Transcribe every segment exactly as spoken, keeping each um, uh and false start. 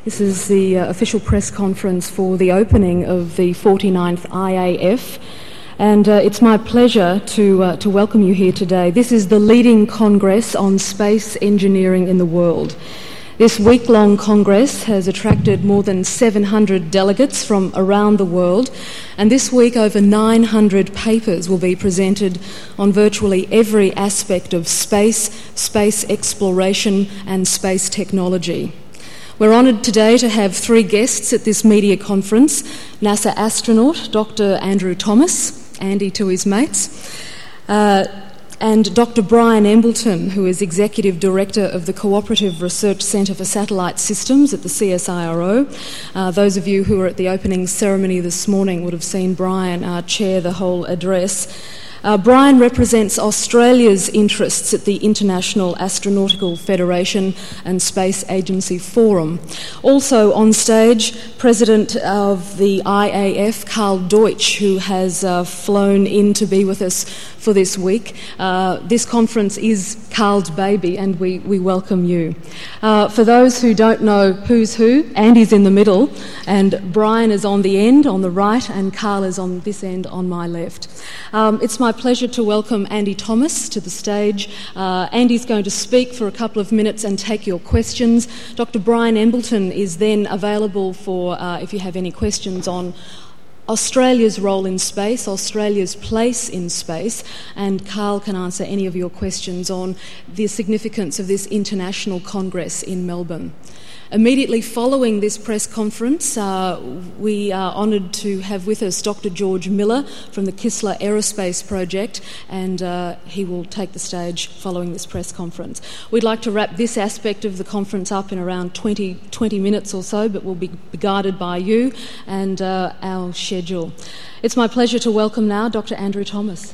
This is the uh, official press conference for the opening of the forty-ninth I A F, and uh, it's my pleasure to, uh, to welcome you here today. This is the leading congress on space engineering in the world. This week-long congress has attracted more than seven hundred delegates from around the world, and this week over nine hundred papers will be presented on virtually every aspect of space, space exploration and space technology. We're honoured today to have three guests at this media conference: NASA astronaut Doctor Andrew Thomas, Andy to his mates, uh, and Doctor Brian Embleton, who is Executive Director of the Cooperative Research Centre for Satellite Systems at the C S I R O. Uh, those of you who were at the opening ceremony this morning would have seen Brian uh, chair the whole address. Uh, Brian represents Australia's interests at the International Astronautical Federation and Space Agency Forum. Also on stage, President of the I A F, Carl Deutsch, who has uh, flown in to be with us for this week. Uh, this conference is Carl's baby, and we, we welcome you. Uh, for those who don't know who's who, Andy's in the middle, and Brian is on the end, on the right, and Carl is on this end, on my left. Um, it's my pleasure to welcome Andy Thomas to the stage. Uh, Andy's going to speak for a couple of minutes and take your questions. Doctor Brian Embleton is then available for, uh, if you have any questions on Australia's role in space, Australia's place in space, and Carl can answer any of your questions on the significance of this international congress in Melbourne. Immediately following this press conference, uh, we are honoured to have with us Doctor George Miller from the Kistler Aerospace Project, and uh, he will take the stage following this press conference. We'd like to wrap this aspect of the conference up in around twenty, twenty minutes or so, but we'll be guided by you and uh, our schedule. It's my pleasure to welcome now Doctor Andrew Thomas.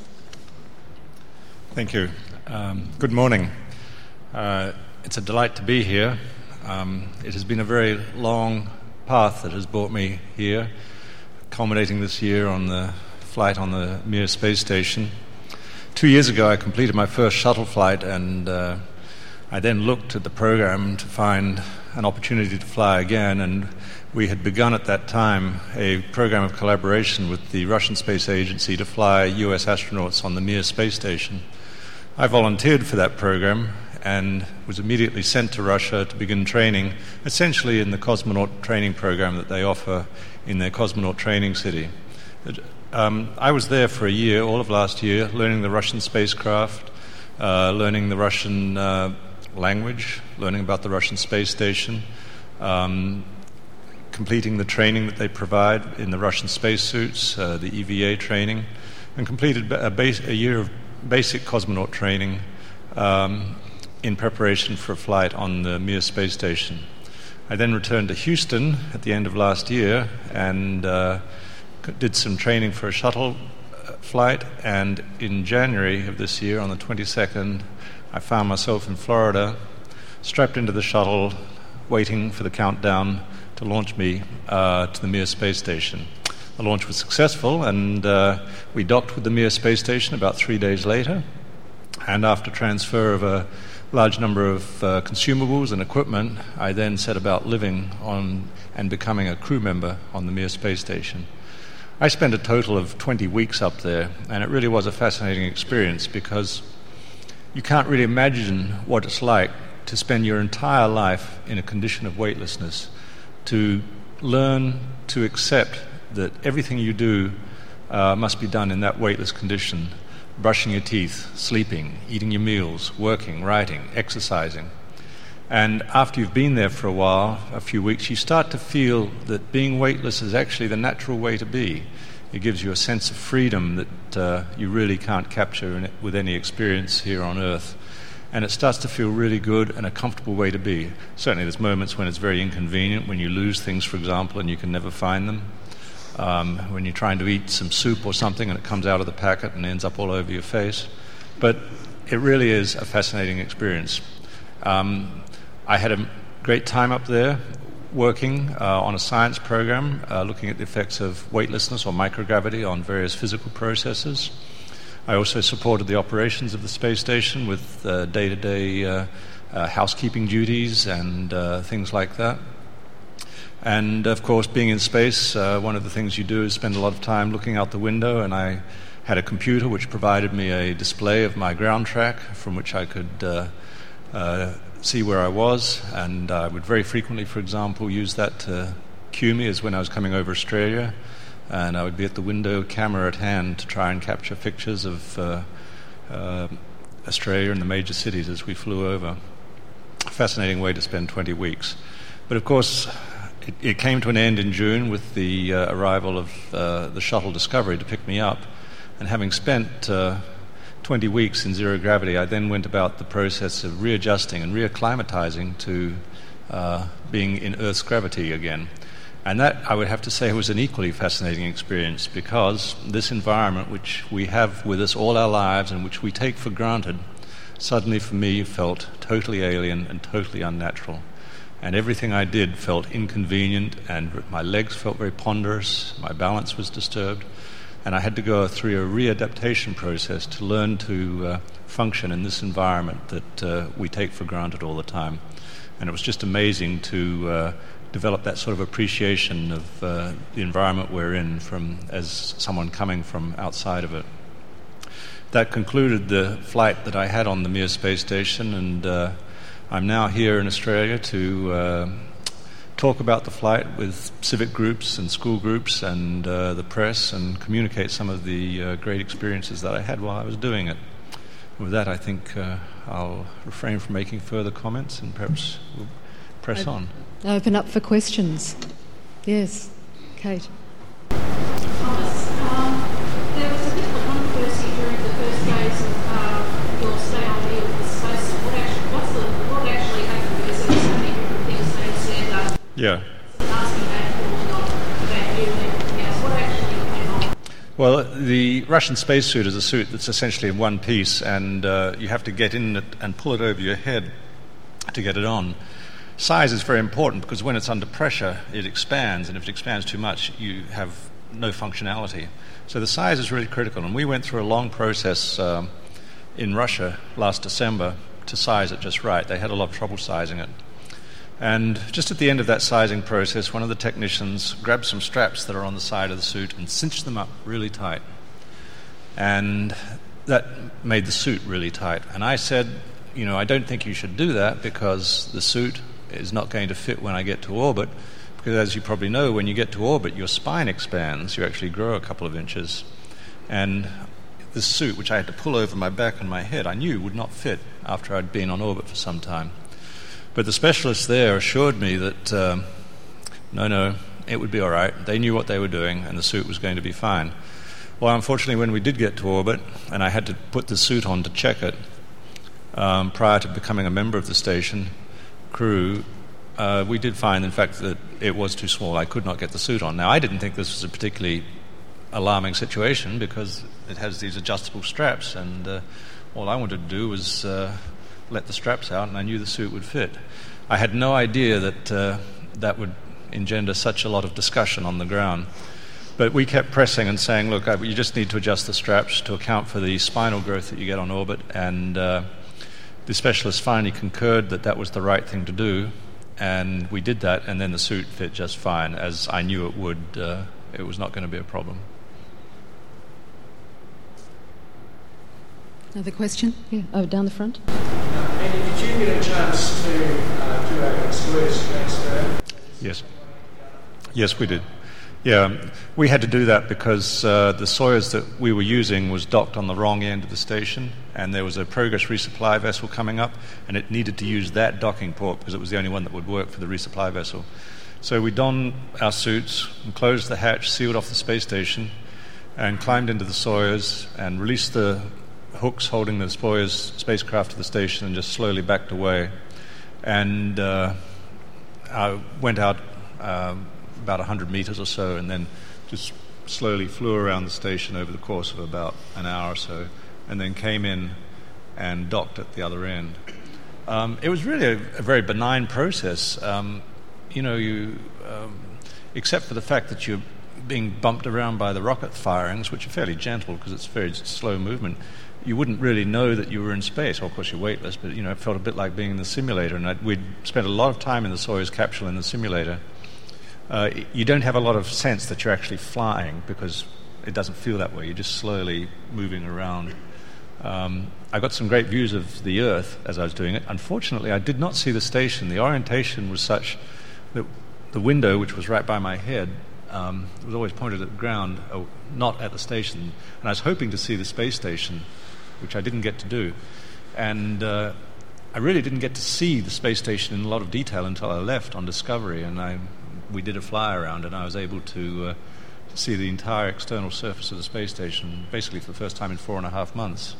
Thank you. Um, good morning. Uh, it's a delight to be here. Um, it has been a very long path that has brought me here, culminating this year on the flight on the Mir space station. Two years ago I completed my first shuttle flight, and uh, I then looked at the program to find an opportunity to fly again, and we had begun at that time a program of collaboration with the Russian Space Agency to fly U S astronauts on the Mir space station. I volunteered for that program and was immediately sent to Russia to begin training, essentially in the cosmonaut training program that they offer in their cosmonaut training city. Um, I was there for a year, all of last year, learning the Russian spacecraft, uh, learning the Russian uh, language, learning about the Russian space station, um, completing the training that they provide in the Russian spacesuits, uh, the E V A training, and completed a, base, a year of basic cosmonaut training um, in preparation for a flight on the Mir space station. I then returned to Houston at the end of last year and uh, did some training for a shuttle flight, and in January of this year, on the twenty-second, I found myself in Florida, strapped into the shuttle, waiting for the countdown to launch me uh, to the Mir space station. The launch was successful, and uh, we docked with the Mir space station about three days later, and after transfer of a large number of uh, consumables and equipment, I then set about living on and becoming a crew member on the Mir space station. I spent a total of twenty weeks up there, and it really was a fascinating experience because you can't really imagine what it's like to spend your entire life in a condition of weightlessness, to learn to accept that everything you do uh, must be done in that weightless condition. Brushing your teeth, sleeping, eating your meals, working, writing, exercising. And after you've been there for a while, a few weeks, you start to feel that being weightless is actually the natural way to be. It gives you a sense of freedom that uh, you really can't capture in it with any experience here on Earth. And it starts to feel really good and a comfortable way to be. Certainly there's moments when it's very inconvenient, when you lose things, for example, and you can never find them. Um, when you're trying to eat some soup or something and it comes out of the packet and ends up all over your face. But it really is a fascinating experience. Um, I had a great time up there working uh, on a science program uh, looking at the effects of weightlessness or microgravity on various physical processes. I also supported the operations of the space station with uh, day-to-day uh, uh, housekeeping duties and uh, things like that. And of course, being in space, uh, one of the things you do is spend a lot of time looking out the window, and I had a computer which provided me a display of my ground track from which I could uh, uh, see where I was, and I would very frequently, for example, use that to cue me as when I was coming over Australia, and I would be at the window, camera at hand, to try and capture pictures of uh, uh, Australia and the major cities as we flew over. Fascinating way to spend twenty weeks. But of course, it, it came to an end in June with the uh, arrival of uh, the shuttle Discovery to pick me up. And having spent uh, twenty weeks in zero gravity, I then went about the process of readjusting and reacclimatizing to uh, being in Earth's gravity again. And that, I would have to say, was an equally fascinating experience, because this environment, which we have with us all our lives and which we take for granted, suddenly for me felt totally alien and totally unnatural. And everything I did felt inconvenient, and my legs felt very ponderous, my balance was disturbed, and I had to go through a readaptation process to learn to uh, function in this environment that uh, we take for granted all the time. And it was just amazing to uh, develop that sort of appreciation of uh, the environment we're in from as someone coming from outside of it. That concluded the flight that I had on the Mir space station, and uh, I'm now here in Australia to uh, talk about the flight with civic groups and school groups and uh, the press, and communicate some of the uh, great experiences that I had while I was doing it. With that, I think uh, I'll refrain from making further comments, and perhaps we'll press on. Open up for questions. Yes, Kate. Thomas, um, there was a bit of a controversy during the first days of uh, your stay on Mir with the space. What actually, what's the, what actually happened? Because there were so many different things being said. Uh, Yeah. Asking about you, not about you, and everything else. What actually went on? Well, the Russian spacesuit is a suit that's essentially in one piece, and uh, you have to get in it and pull it over your head to get it on. Size is very important, because when it's under pressure, it expands, and if it expands too much, you have no functionality. So the size is really critical, and we went through a long process um, in Russia last December to size it just right. They had a lot of trouble sizing it. And just at the end of that sizing process, one of the technicians grabbed some straps that are on the side of the suit and cinched them up really tight. And that made the suit really tight. And I said, you know, I don't think you should do that, because the suit is not going to fit when I get to orbit, because as you probably know, when you get to orbit, your spine expands. You actually grow a couple of inches. And this suit, which I had to pull over my back and my head, I knew would not fit after I'd been on orbit for some time. But the specialists there assured me that, um, no, no, it would be all right. They knew what they were doing, and the suit was going to be fine. Well, unfortunately, when we did get to orbit, and I had to put the suit on to check it, um, prior to becoming a member of the station crew, uh, we did find, in fact, that it was too small. I could not get the suit on. Now, I didn't think this was a particularly alarming situation, because it has these adjustable straps, and uh, all I wanted to do was uh, let the straps out, and I knew the suit would fit. I had no idea that uh, that would engender such a lot of discussion on the ground. But we kept pressing and saying, look, I, you just need to adjust the straps to account for the spinal growth that you get on orbit, and uh, the specialist finally concurred that that was the right thing to do, and we did that, and then the suit fit just fine, as I knew it would. Uh, it was not going to be a problem. Another question? Yeah, oh, down the front. Uh, Andy, did you get a chance to uh, do a Soyuz transfer? Yes. Yes, we did. Yeah, we had to do that because uh, the Soyuz that we were using was docked on the wrong end of the station, and there was a Progress resupply vessel coming up, and it needed to use that docking port because it was the only one that would work for the resupply vessel. So we donned our suits and closed the hatch, sealed off the space station, and climbed into the Soyuz and released the hooks holding the Soyuz spacecraft to the station, and just slowly backed away. And uh, I went out uh, about one hundred meters or so, and then just slowly flew around the station over the course of about an hour or so, and then came in and docked at the other end. Um, it was really a, a very benign process. Um, you know, you um, except for the fact that you're being bumped around by the rocket firings, which are fairly gentle because it's very slow movement, you wouldn't really know that you were in space. Well, of course, you're weightless, but, you know, it felt a bit like being in the simulator. And I'd, we'd spent a lot of time in the Soyuz capsule in the simulator. uh, you don't have a lot of sense that you're actually flying because it doesn't feel that way. You're just slowly moving around. Um, I got some great views of the Earth as I was doing it. Unfortunately, I did not see the station. The orientation was such that the window, which was right by my head, um, was always pointed at the ground, uh, not at the station. And I was hoping to see the space station, which I didn't get to do. And uh, I really didn't get to see the space station in a lot of detail until I left on Discovery, and I, we did a fly around, and I was able to, uh, to see the entire external surface of the space station, basically for the first time in four and a half months.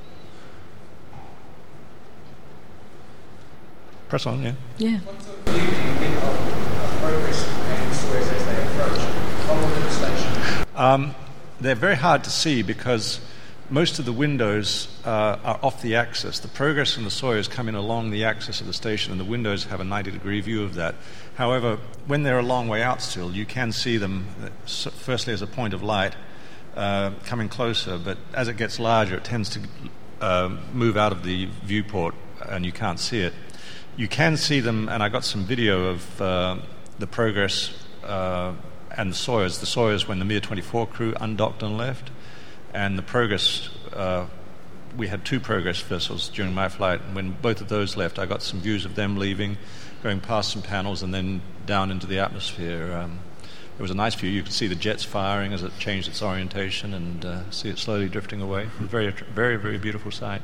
Press on, yeah. Yeah. What sort of view do you get of uh, Progress and Soyuz as they approach on the station? Um, they're very hard to see because most of the windows uh, are off the axis. The Progress and the Soyuz come in along the axis of the station, and the windows have a ninety degree view of that. However, when they're a long way out still, you can see them, uh, firstly as a point of light, uh, coming closer, but as it gets larger, it tends to uh, move out of the viewport, and you can't see it. You can see them, and I got some video of uh, the Progress uh, and the Soyuz. The Soyuz when the Mir twenty-four crew undocked and left, and the Progress, uh, we had two Progress vessels during my flight, and when both of those left, I got some views of them leaving, going past some panels, and then down into the atmosphere. Um, it was a nice view. You could see the jets firing as it changed its orientation, and uh, see it slowly drifting away. It was a very, very, very beautiful sight.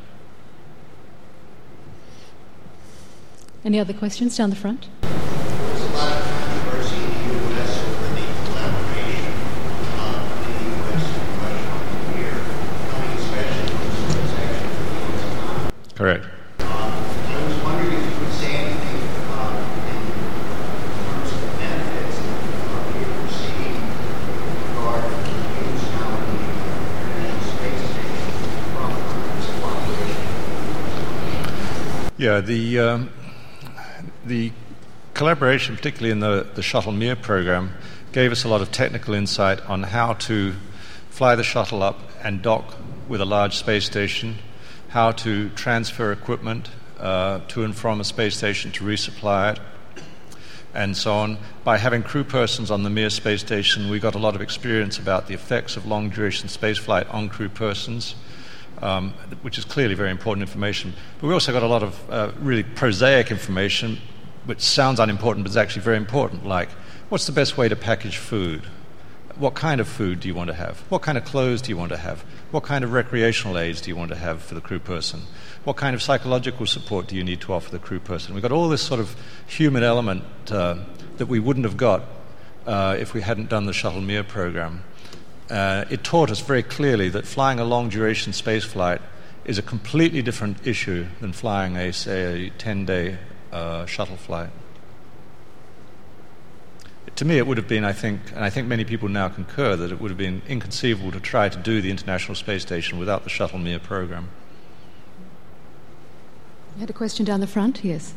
Any other questions down the front? There's a lot of controversy in the U S over the collaboration of the U S and Russia on the Mir, coming especially from the Soyuz action for the U S economy. Correct. Uh, I was wondering if you could say anything uh, in terms of the benefits that uh, you're seeing with regard to the use now in the International Space Station from this cooperation. Yeah, the um, the collaboration, particularly in the, the Shuttle Mir program, gave us a lot of technical insight on how to fly the shuttle up and dock with a large space station, how to transfer equipment uh, to and from a space station to resupply it, and so on. By having crew persons on the Mir space station, we got a lot of experience about the effects of long-duration spaceflight on crew persons, um, which is clearly very important information. But we also got a lot of uh, really prosaic information, which sounds unimportant, but is actually very important, like what's the best way to package food? What kind of food do you want to have? What kind of clothes do you want to have? What kind of recreational aids do you want to have for the crew person? What kind of psychological support do you need to offer the crew person? We've got all this sort of human element uh, that we wouldn't have got uh, if we hadn't done the Shuttle Mir program. Uh, it taught us very clearly that flying a long-duration space flight is a completely different issue than flying a, say, a ten-day uh, shuttle flight. To me, it would have been, I think, and I think many people now concur, that it would have been inconceivable to try to do the International Space Station without the Shuttle Mir program. You had a question down the front? Yes.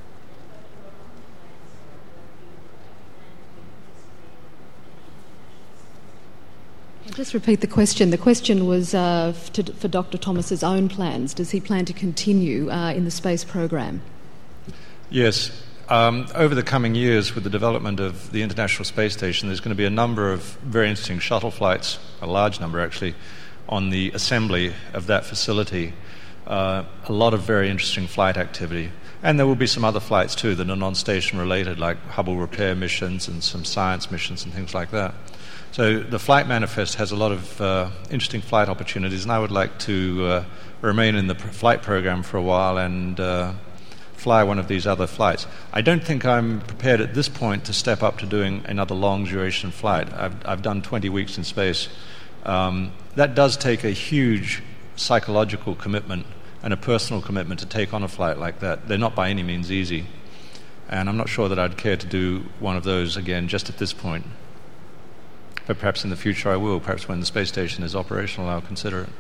I'll just repeat the question. The question was uh, to, for Doctor Thomas's own plans. Does he plan to continue uh, in the space program? Yes. Um, over the coming years, with the development of the International Space Station, there's going to be a number of very interesting shuttle flights, a large number actually, on the assembly of that facility. Uh, a lot of very interesting flight activity. And there will be some other flights too that are non-station related, like Hubble repair missions and some science missions and things like that. So the flight manifest has a lot of uh, interesting flight opportunities, and I would like to uh, remain in the pr- flight program for a while and uh, fly one of these other flights. I don't think I'm prepared at this point to step up to doing another long-duration flight. I've, I've done twenty weeks in space. Um, that does take a huge psychological commitment and a personal commitment to take on a flight like that. They're not by any means easy. And I'm not sure that I'd care to do one of those again just at this point. But perhaps in the future I will. Perhaps when the space station is operational, I'll consider it.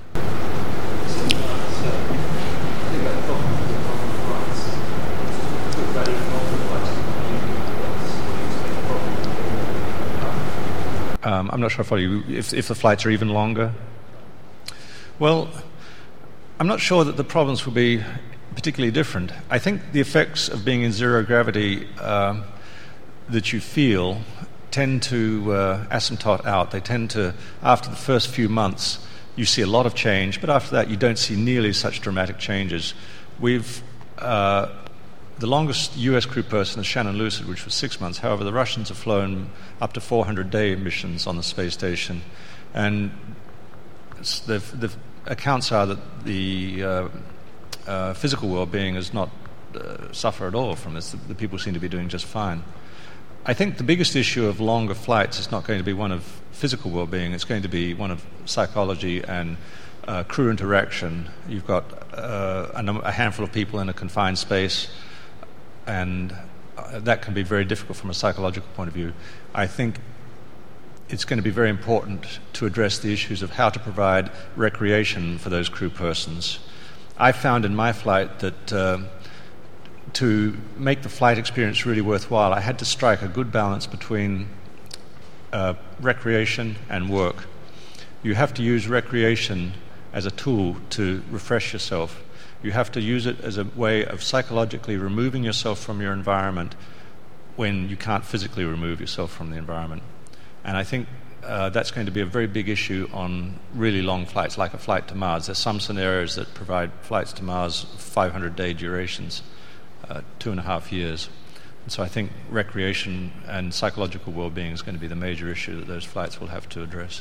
Um, I'm not sure if, you, if, if the flights are even longer. Well, I'm not sure that the problems will be particularly different. I think the effects of being in zero gravity uh, that you feel tend to uh, asymptote out. They tend to, after the first few months, you see a lot of change, but after that you don't see nearly such dramatic changes. We've, uh, the longest U S crew person is Shannon Lucid, which was six months. However, the Russians have flown up to four hundred day missions on the space station, and the, the accounts are that the uh, uh, physical well-being does not uh, suffer at all from this. The, the people seem to be doing just fine. I think the biggest issue of longer flights is not going to be one of physical well-being. It's going to be one of psychology and uh, crew interaction. You've got uh, a, num- a handful of people in a confined space, and uh, that can be very difficult from a psychological point of view. I think it's going to be very important to address the issues of how to provide recreation for those crew persons. I found in my flight that uh, to make the flight experience really worthwhile, I had to strike a good balance between uh, recreation and work. You have to use recreation as a tool to refresh yourself. You have to use it as a way of psychologically removing yourself from your environment when you can't physically remove yourself from the environment. And I think uh, that's going to be a very big issue on really long flights, like a flight to Mars. There's some scenarios that provide flights to Mars five hundred day durations, uh, two and a half years. And so I think recreation and psychological well-being is going to be the major issue that those flights will have to address.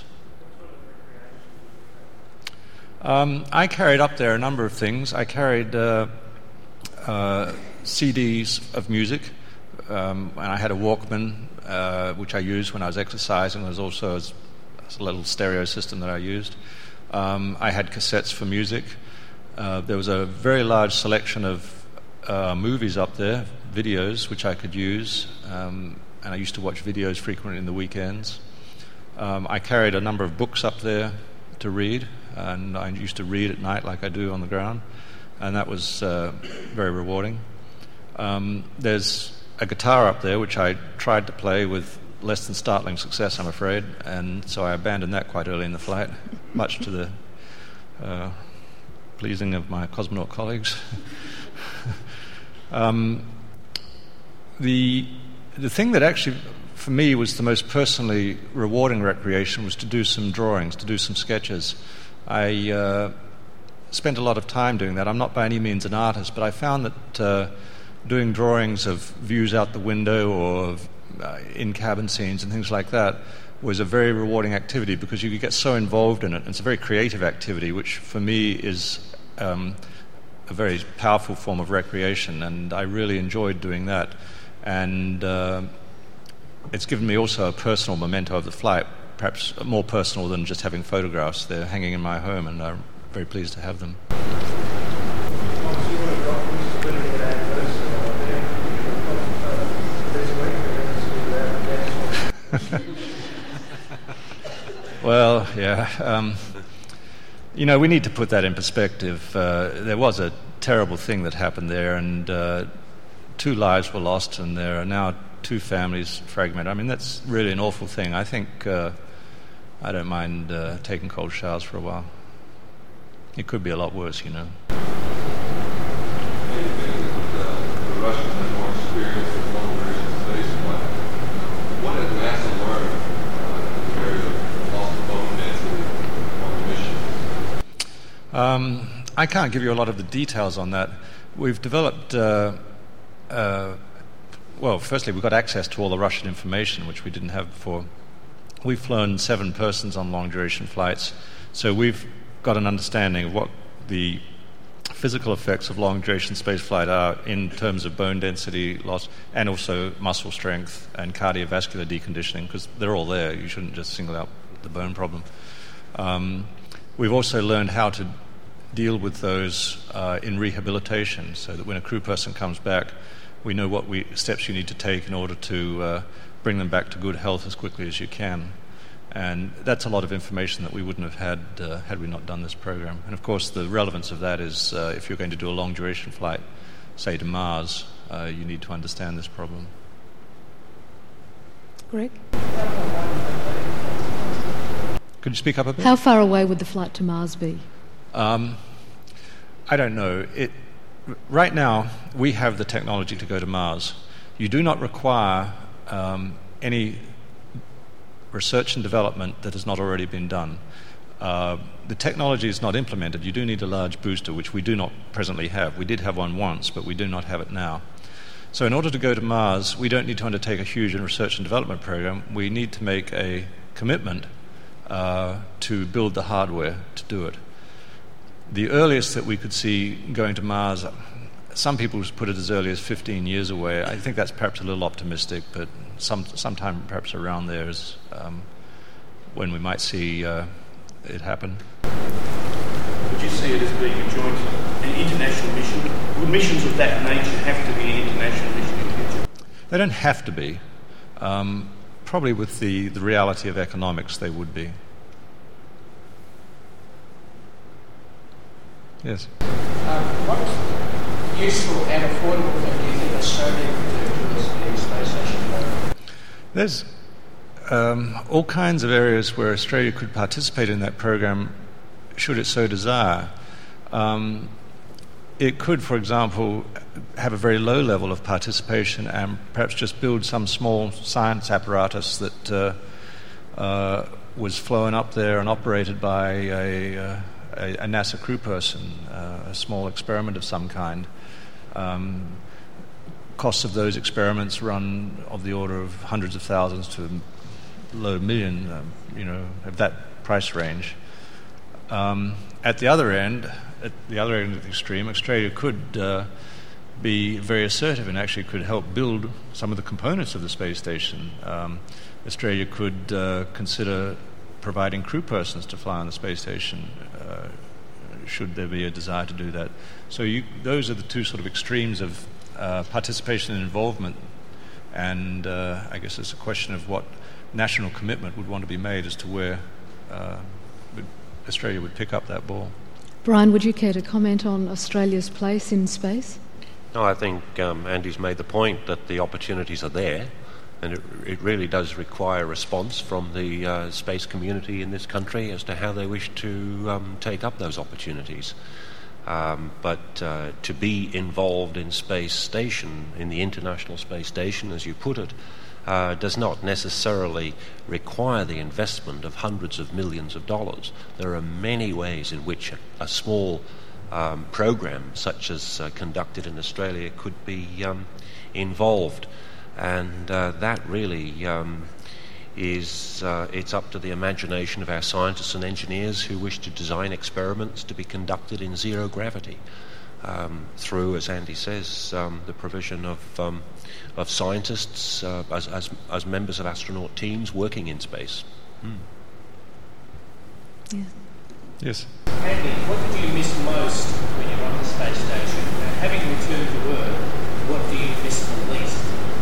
Um, I carried up there a number of things. I carried uh, uh, C Ds of music, um, and I had a Walkman, uh, which I used when I was exercising. There was also a little stereo system that I used. Um, I had cassettes for music. Uh, there was a very large selection of uh, movies up there, videos, which I could use, um, and I used to watch videos frequently in the weekends. Um, I carried a number of books up there to read, and I used to read at night like I do on the ground, and that was uh, very rewarding. Um, there's a guitar up there which I tried to play with less than startling success, I'm afraid, and so I abandoned that quite early in the flight, much to the uh, pleasing of my cosmonaut colleagues. um, the the thing that actually for me was the most personally rewarding recreation was to do some drawings, to do some sketches. I uh, spent a lot of time doing that. I'm not by any means an artist, but I found that uh, doing drawings of views out the window or of, uh, in-cabin scenes and things like that was a very rewarding activity because you could get so involved in it. It's a very creative activity, which for me is um, a very powerful form of recreation, and I really enjoyed doing that. And uh, it's given me also a personal memento of the flight, perhaps more personal than just having photographs. They're hanging in my home, and I'm very pleased to have them. Well, yeah. Um, you know, we need to put that in perspective. Uh, there was a terrible thing that happened there, and uh, two lives were lost, and there are now two families fragmented. I mean, that's really an awful thing. I think uh, I don't mind uh, taking cold showers for a while. It could be a lot worse, you know. What did NASA learn in the area of loss of bone density on the mission? Um, I can't give you a lot of the details on that. We've developed, uh, uh, well, firstly, we've got access to all the Russian information, which we didn't have before. We've flown seven persons on long-duration flights, so we've got an understanding of what the physical effects of long-duration spaceflight are in terms of bone density loss and also muscle strength and cardiovascular deconditioning, because they're all there. You shouldn't just single out the bone problem. Um, we've also learned how to deal with those uh, in rehabilitation, so that when a crew person comes back, we know what we, steps you need to take in order to uh, bring them back to good health as quickly as you can. And that's a lot of information that we wouldn't have had uh, had we not done this program. And of course, the relevance of that is uh, if you're going to do a long duration flight, say to Mars, uh, you need to understand this problem. Greg? Could you speak up a bit? How far away would the flight to Mars be? Um, I don't know. It, right now, we have the technology to go to Mars. You do not require um, any research and development that has not already been done. Uh, the technology is not implemented. You do need a large booster, which we do not presently have. We did have one once, but we do not have it now. So in order to go to Mars, we don't need to undertake a huge research and development program. We need to make a commitment uh, to build the hardware to do it. The earliest that we could see going to Mars, some people put it as early as fifteen years away. I think that's perhaps a little optimistic, but some sometime perhaps around there is um, when we might see uh, it happen. Would you see it as being a joint, an international mission? Would missions of that nature have to be an international mission in the future? They don't have to be. Um, probably with the, the reality of economics, they would be. Yes? Um, what useful and affordable thing do you think Australia could do with the space station program? There's um, all kinds of areas where Australia could participate in that program should it so desire. Um, it could, for example, have a very low level of participation and perhaps just build some small science apparatus that uh, uh, was flown up there and operated by a, uh, a, a NASA crew person, uh, a small experiment of some kind. Um, costs of those experiments run of the order of hundreds of thousands to a low million, um, you know, of that price range. Um, at the other end, at the other end of the extreme, Australia could uh, be very assertive and actually could help build some of the components of the space station. Um, Australia could uh, consider providing crew persons to fly on the space station, uh, should there be a desire to do that. So you, those are the two sort of extremes of uh, participation and involvement, and uh, I guess it's a question of what national commitment would want to be made as to where uh, Australia would pick up that ball. Brian, would you care to comment on Australia's place in space? No, I think um, Andy's made the point that the opportunities are there, and it, it really does require a response from the uh, space community in this country as to how they wish to um, take up those opportunities. Um, but uh, to be involved in space station, in the International Space Station, as you put it, Uh, does not necessarily require the investment of hundreds of millions of dollars. There are many ways in which a, a small um, program such as uh, conducted in Australia could be um, involved, and uh, that really um, is uh, it's up to the imagination of our scientists and engineers who wish to design experiments to be conducted in zero gravity um, through, as Andy says, um, the provision of um, of scientists uh, as, as as members of astronaut teams working in space. Hmm. Yeah. Yes. Andy, what did you miss most when you were on the space station? Uh, having returned to Earth, what do you miss the least?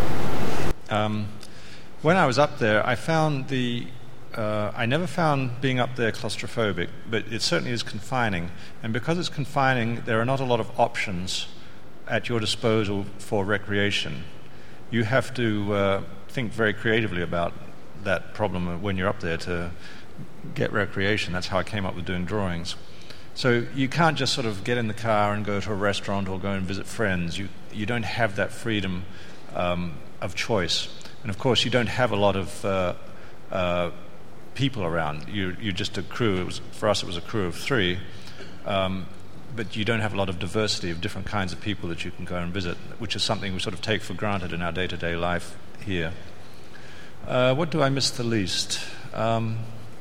Um, when I was up there, I found the uh, I never found being up there claustrophobic, but it certainly is confining. And because it's confining, there are not a lot of options at your disposal for recreation. You have to uh, think very creatively about that problem when you're up there to get recreation. That's how I came up with doing drawings. So you can't just sort of get in the car and go to a restaurant or go and visit friends. You you don't have that freedom um, of choice. And of course, you don't have a lot of uh, uh, people around. You, you're just a crew. It was, for us, it was a crew of three. Um, but you don't have a lot of diversity of different kinds of people that you can go and visit, which is something we sort of take for granted in our day-to-day life here. Uh, what do I miss the least? Um,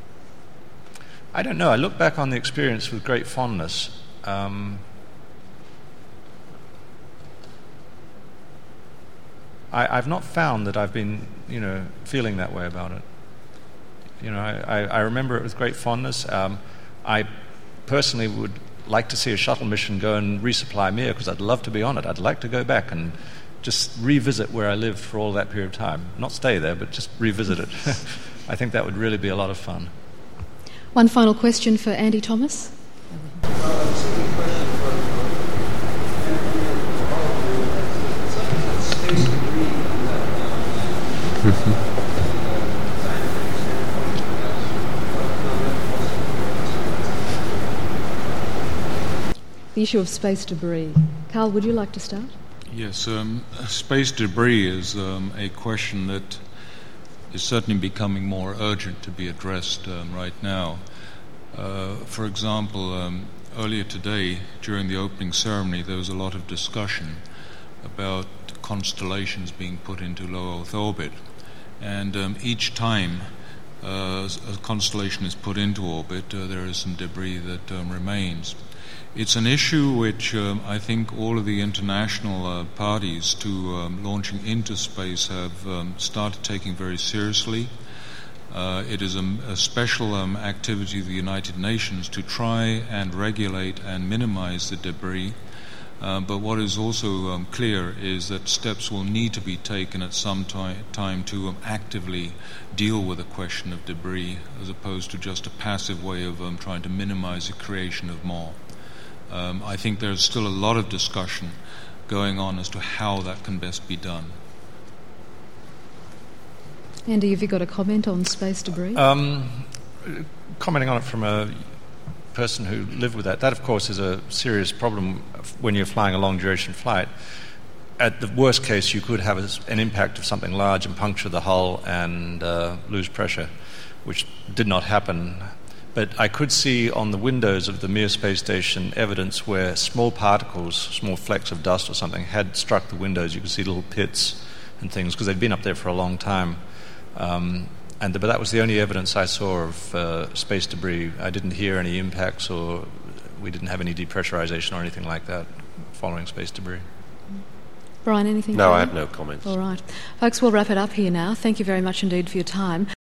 I don't know. I look back on the experience with great fondness. Um, I, I've not found that I've been, you know, feeling that way about it. You know, I, I, I remember it with great fondness. Um, I personally would like to see a shuttle mission go and resupply Mir, because I'd love to be on it. I'd like to go back and just revisit where I lived for all that period of time. Not stay there, but just revisit it. I think that would really be a lot of fun. One final question for Andy Thomas. The issue of space debris. Carl, would you like to start? Yes, um, space debris is um, a question that is certainly becoming more urgent to be addressed um, right now. Uh, for example, um, earlier today, during the opening ceremony, there was a lot of discussion about constellations being put into low Earth orbit. And um, each time uh, a constellation is put into orbit, uh, there is some debris that um, remains. It's an issue which um, I think all of the international uh, parties to um, launching into space have um, started taking very seriously. Uh, it is a, a special um, activity of the United Nations to try and regulate and minimize the debris. Uh, but what is also um, clear is that steps will need to be taken at some ti- time to um, actively deal with the question of debris, as opposed to just a passive way of um, trying to minimize the creation of more. Um, I think there's still a lot of discussion going on as to how that can best be done. Andy, have you got a comment on space debris? Um, commenting on it from a person who lived with that, that of course is a serious problem when you're flying a long duration flight. At the worst case, you could have an impact of something large and puncture the hull and uh, lose pressure, which did not happen. But I could see on the windows of the Mir space station evidence where small particles, small flecks of dust or something, had struck the windows. You could see little pits and things because they'd been up there for a long time. Um, and the, but that was the only evidence I saw of uh, space debris. I didn't hear any impacts, or we didn't have any depressurization or anything like that following space debris. Brian, anything? No, to I add? have no comments. All right. Folks, we'll wrap it up here now. Thank you very much indeed for your time.